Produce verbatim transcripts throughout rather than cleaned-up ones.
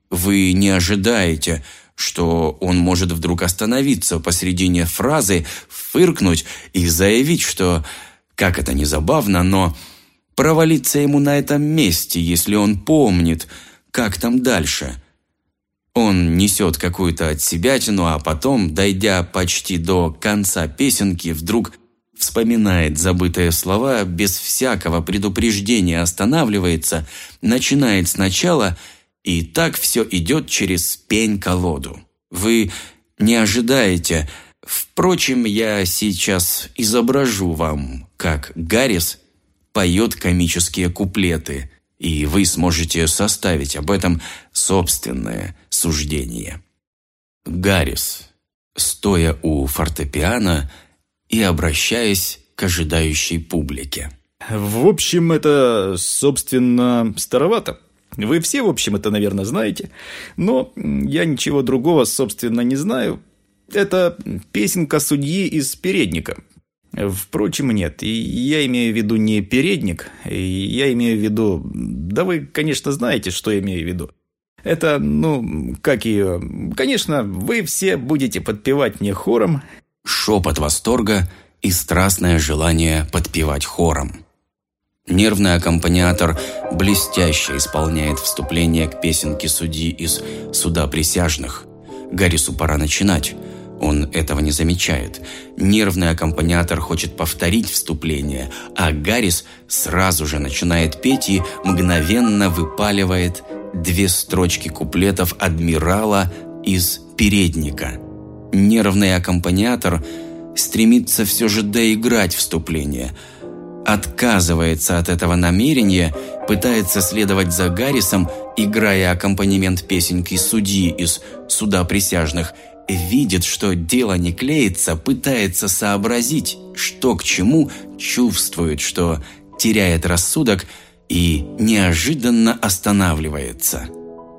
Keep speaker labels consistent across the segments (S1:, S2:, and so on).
S1: Вы не ожидаете, что он может вдруг остановиться посредине фразы, фыркнуть и заявить, что, как это ни забавно, но провалиться ему на этом месте, если он помнит, как там дальше. Он несет какую-то отсебятину, а потом, дойдя почти до конца песенки, вдруг вспоминает забытые слова, без всякого предупреждения останавливается, начинает сначала, и так все идет через пень-колоду. Вы не ожидаете. Впрочем, я сейчас изображу вам, как Гаррис поет комические куплеты, и вы сможете составить об этом собственное суждение. Гаррис, стоя у фортепиано и обращаясь к ожидающей публике.
S2: В общем, это, собственно, старовато. Вы все, в общем, это, наверное, знаете. Но я ничего другого, собственно, не знаю. Это песенка судьи из «Передника». Впрочем, нет. И я имею в виду не «Передник». Я имею в виду... Да вы, конечно, знаете, что я имею в виду. Это, ну, как ее... Конечно, вы все будете подпевать мне хором.
S1: Шепот восторга и страстное желание подпевать хором. Нервный аккомпаниатор блестяще исполняет вступление к песенке судьи из «Суда присяжных». Гаррису пора начинать. Он этого не замечает. Нервный аккомпаниатор хочет повторить вступление, а Гаррис сразу же начинает петь и мгновенно выпаливает две строчки куплетов «Адмирала» из «Передника». Нервный аккомпаниатор стремится все же доиграть вступление, отказывается от этого намерения, пытается следовать за Гаррисом, играя аккомпанемент песенки судьи из «Суда присяжных», видит, что дело не клеится, пытается сообразить, что к чему, чувствует, что теряет рассудок и неожиданно останавливается.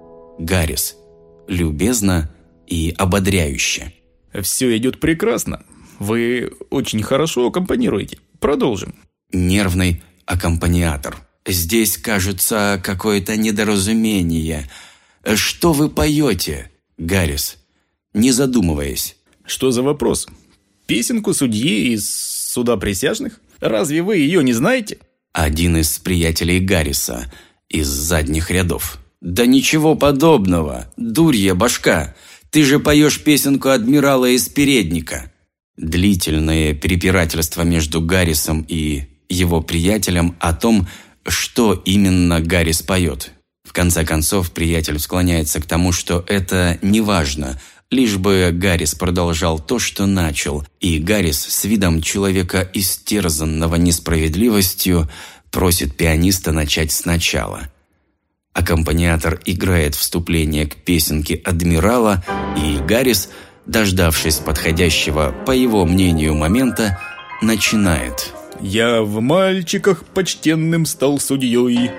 S1: Гаррис любезно и ободряюще.
S2: Все идет прекрасно. Вы очень хорошо аккомпанируете. Продолжим.
S1: Нервный аккомпаниатор. Здесь, кажется, какое-то недоразумение. Что вы поете, Гаррис? Не задумываясь.
S2: Что за вопрос? Песенку судьи из «Суда присяжных»? Разве вы ее не знаете?
S1: Один из приятелей Гарриса из задних рядов. Да ничего подобного, дурья башка. Ты же поешь песенку адмирала из «Передника». Длительное перепирательство между Гаррисом и его приятелем о том, что именно Гаррис поет. В конце концов, приятель склоняется к тому, что это неважно, лишь бы Гаррис продолжал то, что начал, и Гаррис с видом человека, истерзанного несправедливостью, просит пианиста начать сначала. Аккомпаниатор играет вступление к песенке «Адмирала», и Гаррис, дождавшись подходящего, по его мнению, момента, начинает.
S2: «Я в мальчиках почтенным стал судьей».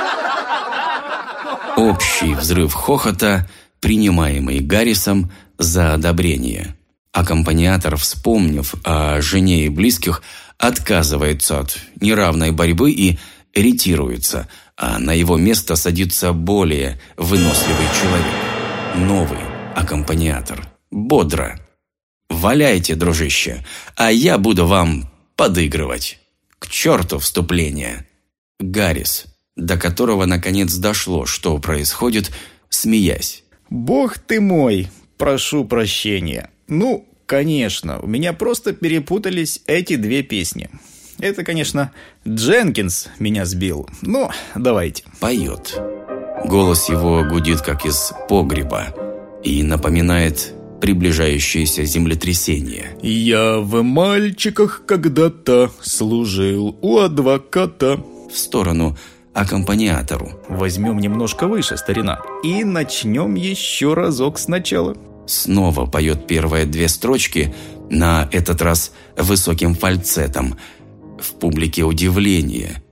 S1: Общий взрыв хохота, принимаемый Гаррисом за одобрение. Аккомпаниатор, вспомнив о жене и близких, отказывается от неравной борьбы и ретируется, а на его место садится более выносливый человек. Новый аккомпаниатор. Бодро. «Валяйте, дружище, а я буду вам подыгрывать. К черту вступление». Гаррис, до которого наконец дошло, что происходит, смеясь.
S2: «Бог ты мой, прошу прощения. Ну, конечно, у меня просто перепутались эти две песни. Это, конечно, Дженкинс меня сбил. Ну, давайте».
S1: Поет. Голос его гудит, как из погреба, и напоминает приближающееся землетрясение.
S2: «Я в мальчиках когда-то служил у адвоката».
S1: В сторону аккомпаниатору.
S2: «Возьмем немножко выше, старина, и начнем еще разок сначала».
S1: Снова поет первые две строчки, на этот раз высоким фальцетом. В публике удивление.